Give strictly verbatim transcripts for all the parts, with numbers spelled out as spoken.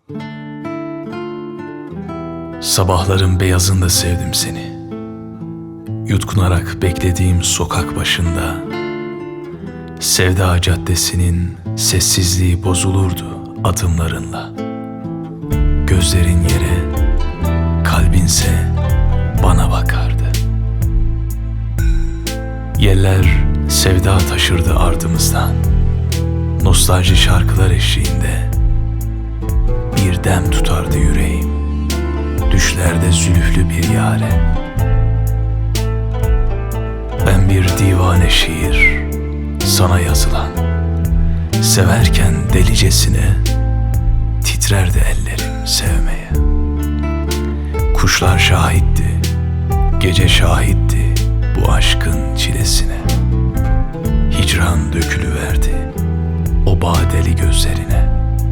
Sabahların beyazında sevdim seni. Yutkunarak beklediğim sokak başında, Sevda Caddesi'nin sessizliği bozulurdu adımlarınla. Gözlerin yere, kalbinse bana bakardı. Yeller sevda taşırdı ardımızdan, nostalji şarkılar eşliğinde. Bir dem tutardı yüreğim, düşlerde zülüflü bir yare. Ben bir divane şiir, sana yazılan, severken delicesine titrerdi ellerim sevmeye. Kuşlar şahitti, gece şahitti bu aşkın çilesine. Hicran dökülüverdi o badeli gözlerine.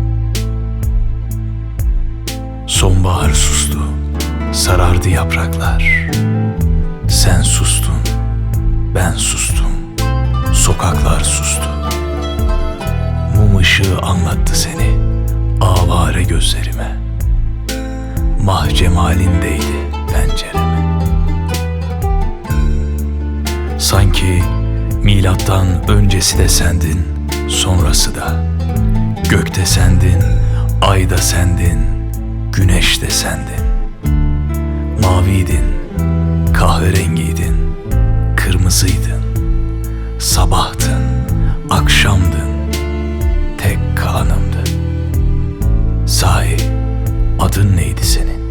Sonbahar sustu, sarardı yapraklar. Sen sustun, ben sustum, sokaklar sustu. Mum ışığı anlattı seni avare gözlerime. Mah cemalin değdi pencereme. Sanki milattan öncesi de sendin, sonrası da. Gökte sendin, ay da sendin, güneş de sendin. Maviydin, kahverengiydin, kırmızıydın. Sabahtın, akşamdın, tek kalanımdı. Sahi adın neydi senin?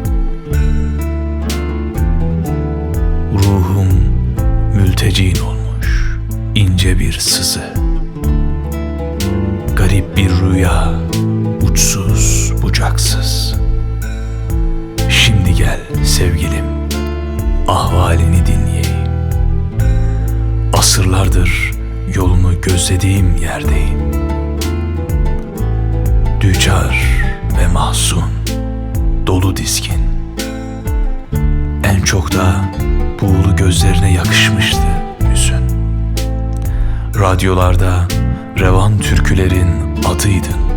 Ruhum mültecin olmuş, ince bir sızı. Garip bir rüya, uçsuz bucaksız. Şimdi gel sevgilim, ahvalini dinleyeyim. Asırlardır yolunu gözlediğim yerdeyim. Düçar ve mahzun, dolu dizgin. En çok da buğulu gözlerine yakışmıştı hüzün. Radyolarda revan türkülerin adıydın.